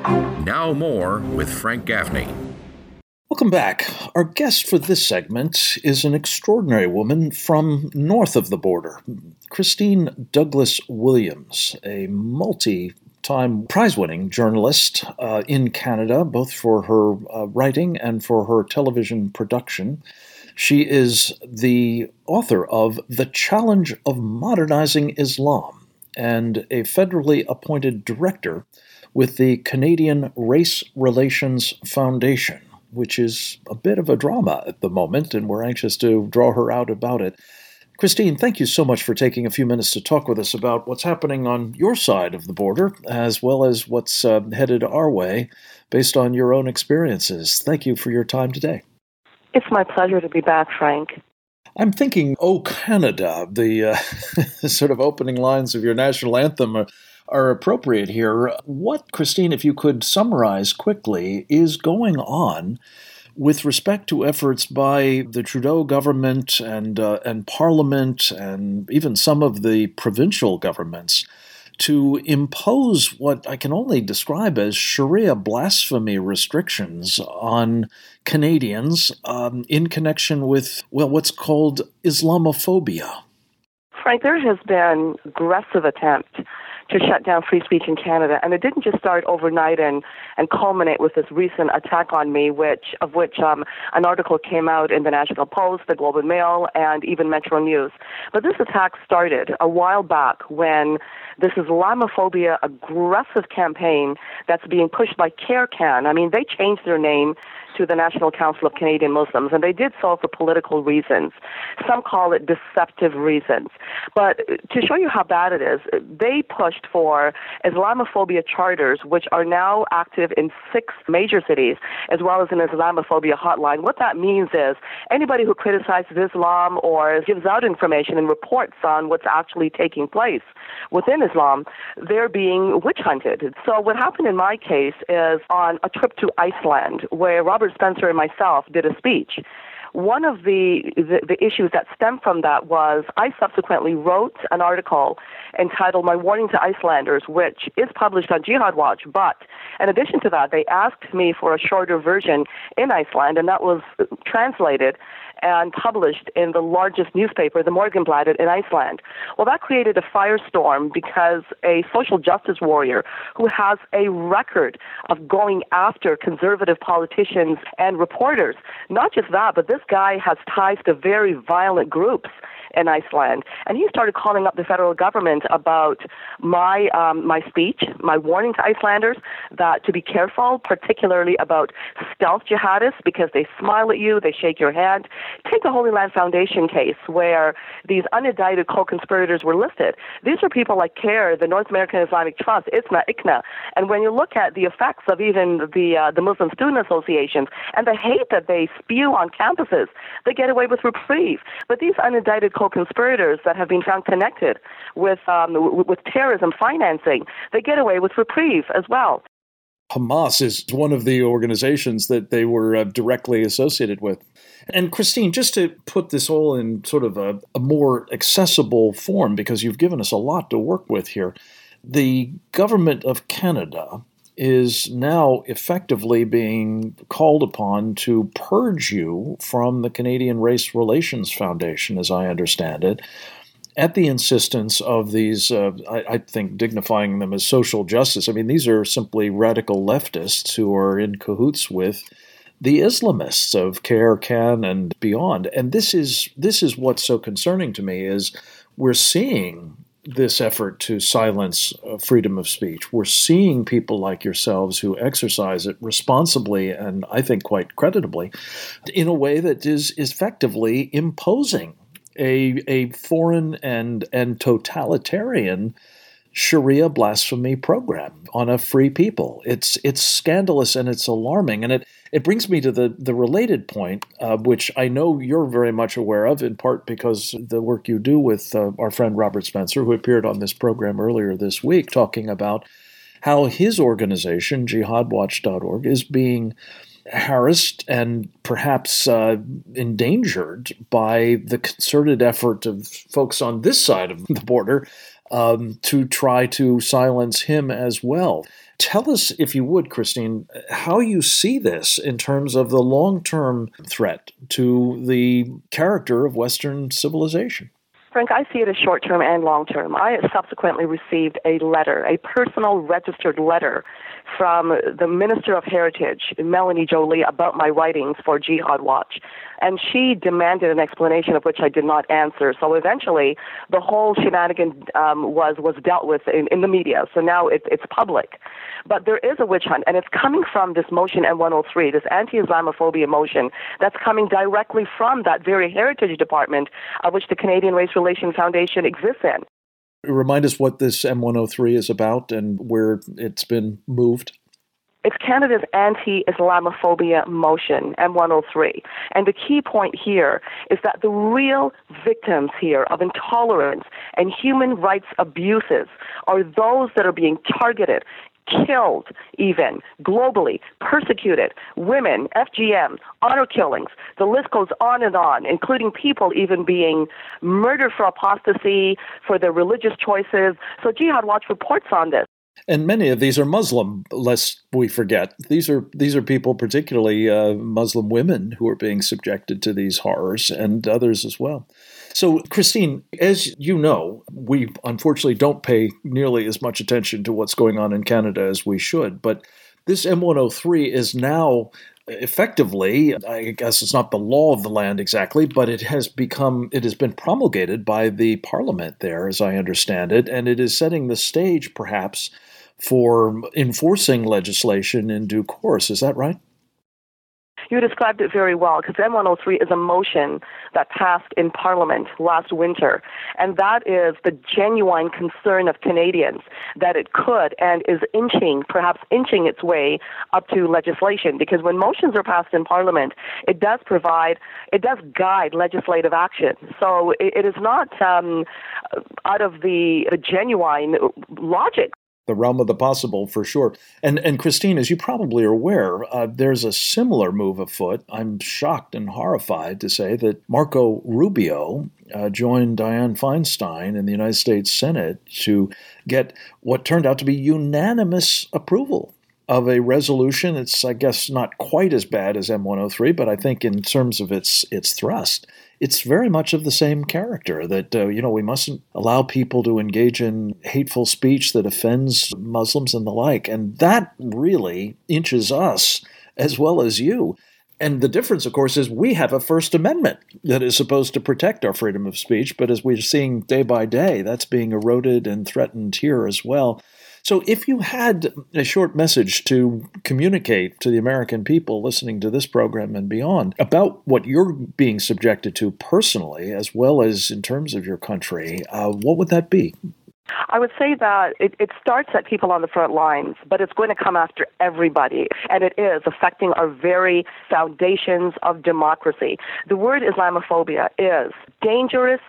Now more with Frank Gaffney. Welcome back. Our guest for this segment is an extraordinary woman from north of the border, Christine Douglas Williams, a multi-time prize-winning journalist in Canada, both for her writing and for her television production. She is the author of The Challenge of Modernizing Islam and a federally appointed director with the Canadian Race Relations Foundation, which is a bit of a drama at the moment, and we're anxious to draw her out about it. Christine, thank you so much for taking a few minutes to talk with us about what's happening on your side of the border, as well as what's headed our way based on your own experiences. Thank you for your time today. It's my pleasure to be back, Frank. I'm thinking, "Oh, Canada," the sort of opening lines of your national anthem are appropriate here. What, Christine, if you could summarize quickly, is going on with respect to efforts by the Trudeau government and Parliament and even some of the provincial governments to impose what I can only describe as Sharia blasphemy restrictions on Canadians in connection with, what's called Islamophobia? Frank, there has been aggressive attempt to shut down free speech in Canada, and it didn't just start overnight and culminate with this recent attack on me, of which an article came out in the National Post, the Globe and Mail, and even Metro News. But this attack started a while back when this Islamophobia aggressive campaign that's being pushed by CareCan. I mean, they changed their name to the National Council of Canadian Muslims, and they did so for political reasons. Some call it deceptive reasons. But to show you how bad it is, they pushed for Islamophobia charters, which are now active in 6 major cities, as well as an Islamophobia hotline. What that means is anybody who criticizes Islam or gives out information and reports on what's actually taking place within Islam, they're being witch hunted. So what happened in my case is on a trip to Iceland, where Robert Spencer and myself did a speech. One of the issues that stemmed from that was I subsequently wrote an article entitled My Warning to Icelanders, which is published on Jihad Watch. But in addition to that, they asked me for a shorter version in Iceland, and that was translated and published in the largest newspaper, the Morgunbladet in Iceland. Well, that created a firestorm because a social justice warrior who has a record of going after conservative politicians and reporters, not just that, but this guy has ties to very violent groups in Iceland. And he started calling up the federal government about my speech, my warning to Icelanders, that to be careful, particularly about stealth jihadists, because they smile at you, they shake your hand. Take the Holy Land Foundation case, where these unindicted co-conspirators were listed. These are people like CARE, the North American Islamic Trust, ICNA. And when you look at the effects of even the Muslim Student Associations and the hate that they spew on campuses, they get away with reprieve. But these unindicted co-conspirators that have been found connected with terrorism financing, they get away with reprieve as well. Hamas is one of the organizations that they were directly associated with. And Christine, just to put this all in sort of a more accessible form, because you've given us a lot to work with here, the government of Canada is now effectively being called upon to purge you from the Canadian Race Relations Foundation, as I understand it, at the insistence of these, I think, dignifying them as social justice. I mean, these are simply radical leftists who are in cahoots with the Islamists of CARE-CAN and beyond. And this is what's so concerning to me, is we're seeing this effort to silence freedom of speech. We're seeing people like yourselves who exercise it responsibly and I think quite creditably in a way that is effectively imposing a foreign and totalitarian Sharia blasphemy program on a free people. It's scandalous and it's alarming. And it brings me to the related point, which I know you're very much aware of, in part because the work you do with our friend Robert Spencer, who appeared on this program earlier this week, talking about how his organization, jihadwatch.org, is being harassed and perhaps endangered by the concerted effort of folks on this side of the border to try to silence him as well. Tell us, if you would, Christine, how you see this in terms of the long-term threat to the character of Western civilization. Frank, I see it as short-term and long-term. I subsequently received a letter, a personal registered letter from the Minister of Heritage, Melanie Jolie, about my writings for Jihad Watch. And she demanded an explanation of which I did not answer. So eventually, the whole shenanigan was dealt with in the media. So now it's public. But there is a witch hunt, and it's coming from this motion M103, this anti-Islamophobia motion, that's coming directly from that very Heritage Department of which the Canadian Race Relations Foundation exists in. Remind us what this M103 is about and where it's been moved. It's Canada's anti-Islamophobia motion, M103. And the key point here is that the real victims here of intolerance and human rights abuses are those that are being targeted, killed even, globally, persecuted, women, FGM, honor killings. The list goes on, including people even being murdered for apostasy, for their religious choices. So Jihad Watch reports on this. And many of these are Muslim, lest we forget. These are people, particularly Muslim women, who are being subjected to these horrors, and others as well. So, Christine, as you know, we unfortunately don't pay nearly as much attention to what's going on in Canada as we should. But this M103 is now effectively, I guess it's not the law of the land exactly, but it has been promulgated by the parliament there, as I understand it, and it is setting the stage, perhaps, for enforcing legislation in due course. Is that right? You described it very well, because M103 is a motion that passed in Parliament last winter, and that is the genuine concern of Canadians that it could and is perhaps inching its way up to legislation, because when motions are passed in Parliament, it does guide legislative action. So it is not out of the genuine logic. The realm of the possible, for sure. And Christine, as you probably are aware, there's a similar move afoot. I'm shocked and horrified to say that Marco Rubio joined Dianne Feinstein in the United States Senate to get what turned out to be unanimous approval of a resolution. It's, I guess, not quite as bad as M103, but I think in terms of its thrust, it's very much of the same character, that, we mustn't allow people to engage in hateful speech that offends Muslims and the like. And that really inches us as well as you. And the difference, of course, is we have a First Amendment that is supposed to protect our freedom of speech. But as we're seeing day by day, that's being eroded and threatened here as well. So if you had a short message to communicate to the American people listening to this program and beyond about what you're being subjected to personally, as well as in terms of your country, what would that be? I would say that it starts at people on the front lines, but it's going to come after everybody, and it is affecting our very foundations of democracy. The word Islamophobia is dangerous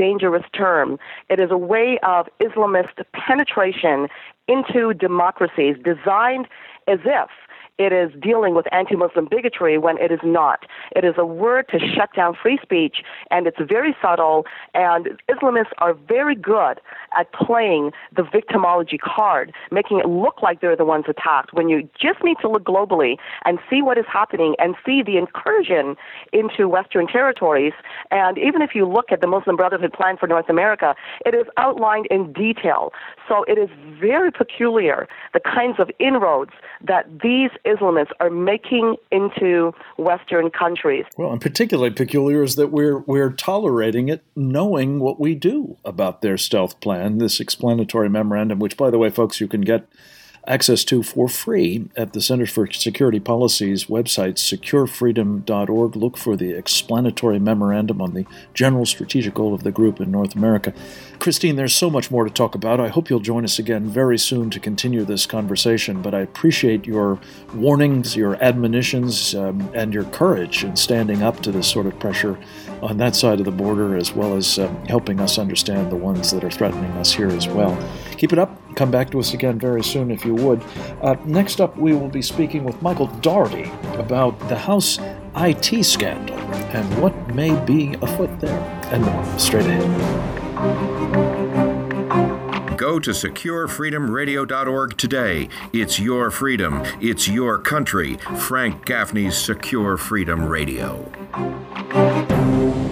term. It is a way of Islamist penetration into democracies designed as if it is dealing with anti-Muslim bigotry when it is not. It is a word to shut down free speech, and it's very subtle, and Islamists are very good at playing the victimology card, making it look like they're the ones attacked, when you just need to look globally and see what is happening and see the incursion into Western territories. And even if you look at the Muslim Brotherhood plan for North America, it is outlined in detail. So it is very peculiar, the kinds of inroads that these Islamists are making into Western countries. Well, and particularly peculiar is that we're tolerating it, knowing what we do about their stealth plan, this explanatory memorandum, which, by the way, folks, you can get access to for free at the Centers for Security Policy's website, securefreedom.org. Look for the explanatory memorandum on the general strategic goal of the group in North America. Christine, there's so much more to talk about. I hope you'll join us again very soon to continue this conversation, but I appreciate your warnings, your admonitions, and your courage in standing up to this sort of pressure on that side of the border, as well as helping us understand the ones that are threatening us here as well. Keep it up. Come back to us again very soon if you would. Next up, we will be speaking with Michael Daugherty about the House IT scandal and what may be afoot there, and more straight ahead. Go to securefreedomradio.org today. It's your freedom. It's your country. Frank Gaffney's Secure Freedom Radio.